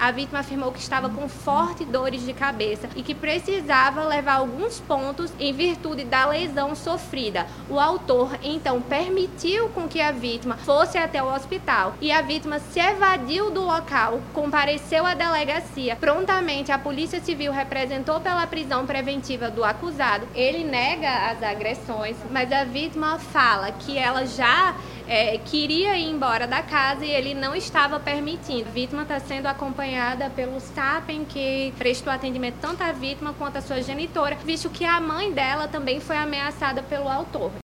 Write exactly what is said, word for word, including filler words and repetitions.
A vítima afirmou que estava com fortes dores de cabeça e que precisava levar alguns pontos em virtude da lesão sofrida. O autor, então, permitiu com que a vítima fosse até o hospital e a vítima se evadiu do local, compareceu à delegacia. Prontamente, a Polícia Civil representou pela prisão preventiva do acusado. Ele nega as agressões, mas a vítima fala que ela já é, queria ir embora da casa e ele não estava permitindo. A vítima está sendo acompanhada pelo SAPEN, que prestou atendimento tanto à vítima quanto à sua genitora, visto que a mãe dela também foi ameaçada pelo autor.